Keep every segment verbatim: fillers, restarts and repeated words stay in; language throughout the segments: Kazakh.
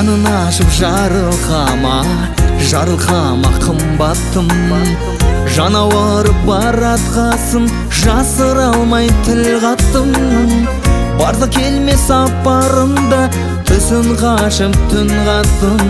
жанын ашып жарылқама, жарылқама қымбаттым. Жанауырып баратқасын жасыра алмай тіл қаттым. Барда келме сапарымда түсін қашып түн қаттым.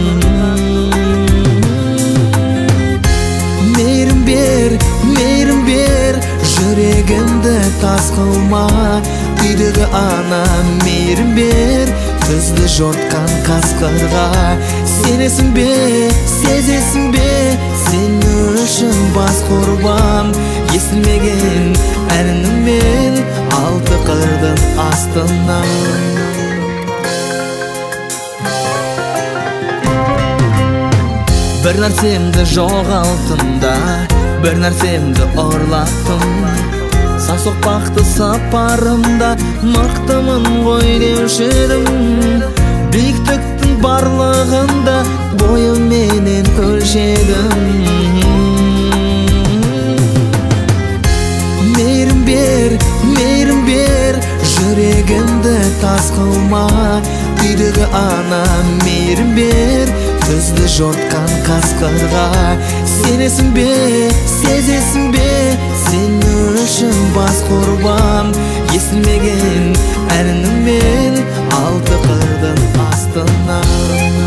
Мейірім бер, мейірім бер, жүрегімді тас қылма. Үйдегі ана мейірім бер, бізді жортқан қасқырға. Сенесің бе, сезесің бе, сен үшін бас құрбан. Естілмеген әніммен алты қырдың астынан. Bir нәрсемді жоғалттым да, бір нәрсемді ұрлаттым. Сан соқпақты сапарымда мықтымын ғой деуші едім. Биіктіктің барлығында бойыменен өлшедім. Мейірім бер, мейірім бер, жүрегімді тас қылма. Үйдегі ана мейірім бер, бізді жортқан қасқырға. Сенесің бе, сезесің бе, сен үшін бас құрбан. Естілмеген әніммен алты қырдың астынан.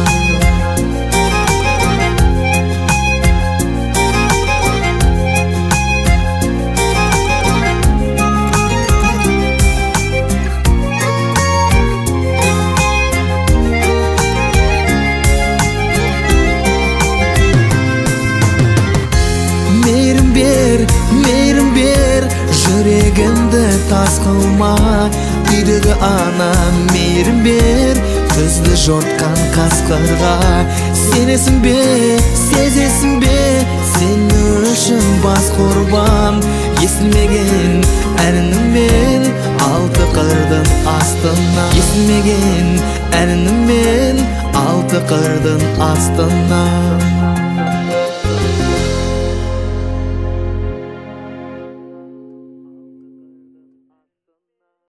Мейірім бер, мейірім бер, жүрегімді тас қылма. Үйдегі ана мейірім бер, бізді жортқан қасқырға. Сенесің бе, сезесің бе, сен үшін бас құрбан. Естілмеген әніммен алты қырдың астынан. Естілмеген әніммен алты қырдың астынан.